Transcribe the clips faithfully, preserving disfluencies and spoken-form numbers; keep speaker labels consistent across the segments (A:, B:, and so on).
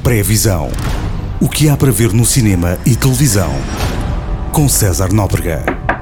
A: Pré-visão. O que há para ver no cinema e televisão. Com César Nóbrega.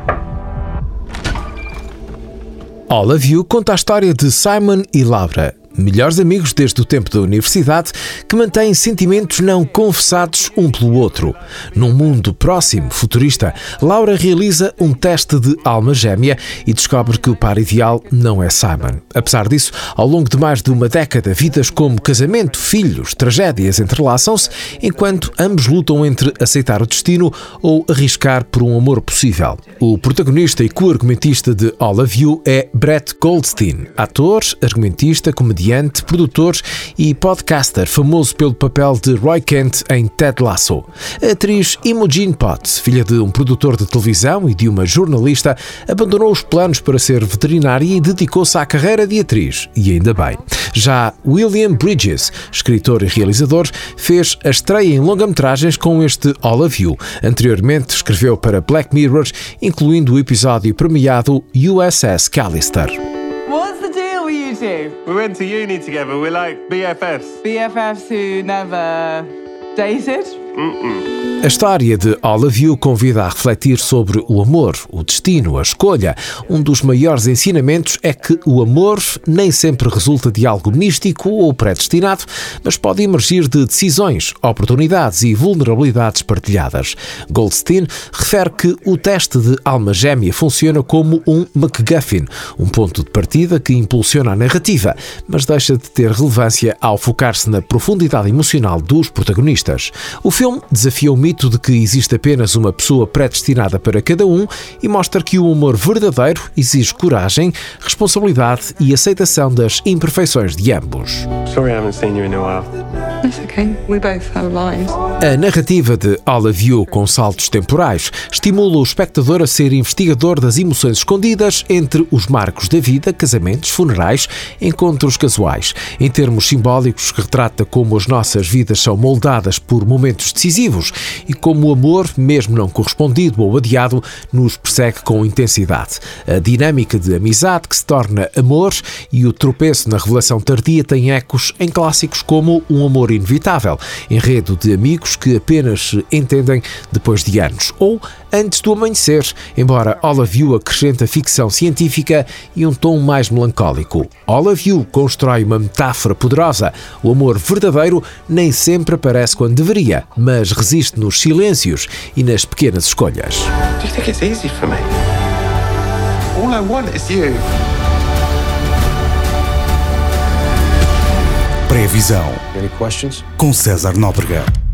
B: All of You conta a história de Simon e Laura, melhores amigos desde o tempo da universidade, que mantêm sentimentos não confessados um pelo outro. Num mundo próximo, futurista, Laura realiza um teste de alma gêmea e descobre que o par ideal não é Simon. Apesar disso, ao longo de mais de uma década, vidas como casamento, filhos, tragédias entrelaçam-se, enquanto ambos lutam entre aceitar o destino ou arriscar por um amor possível. O protagonista e co-argumentista de All of You é Brett Goldstein, ator, argumentista, comediante, produtor e podcaster, famoso pelo papel de Roy Kent em Ted Lasso. A atriz Imogen Poots, filha de um produtor de televisão e de uma jornalista, abandonou os planos para ser veterinária e dedicou-se à carreira de atriz, e ainda bem. Já William Bridges, escritor e realizador, fez a estreia em longa-metragens com este All of You. Anteriormente escreveu para Black Mirror, incluindo o episódio premiado U S S Callister.
C: What's the deal with you two?
D: We went to uni together. We're like B F Fs.
C: B F Fs who never dated?
D: Mm-mm.
B: A história de All of You convida a refletir sobre o amor, o destino, a escolha. Um dos maiores ensinamentos é que o amor nem sempre resulta de algo místico ou predestinado, mas pode emergir de decisões, oportunidades e vulnerabilidades partilhadas. Goldstein refere que o teste de alma gêmea funciona como um MacGuffin, um ponto de partida que impulsiona a narrativa, mas deixa de ter relevância ao focar-se na profundidade emocional dos protagonistas. O filme desafia o mito de que existe apenas uma pessoa predestinada para cada um e mostra que o amor verdadeiro exige coragem, responsabilidade e aceitação das imperfeições de ambos.
D: Sorry I haven't seen you in a while.
C: It's okay. We both have lives.
B: A narrativa de All of You, com saltos temporais, estimula o espectador a ser investigador das emoções escondidas entre os marcos da vida, casamentos, funerais, encontros casuais. Em termos simbólicos, retrata como as nossas vidas são moldadas por momentos decisivos e como o amor, mesmo não correspondido ou adiado, nos persegue com intensidade. A dinâmica de amizade que se torna amor e o tropeço na revelação tardia têm ecos em clássicos como Um Amor Inevitável, enredo de amigos que apenas se entendem depois de anos, ou Antes do Amanhecer, embora All of You acrescenta ficção científica e um tom mais melancólico. All of You constrói uma metáfora poderosa. O amor verdadeiro nem sempre aparece quando deveria, mas resiste nos silêncios e nas pequenas escolhas.
D: Do you think it's easy for me? All I want is you.
A: Pré-visão.
D: Any questions?
A: Com César Nóbrega.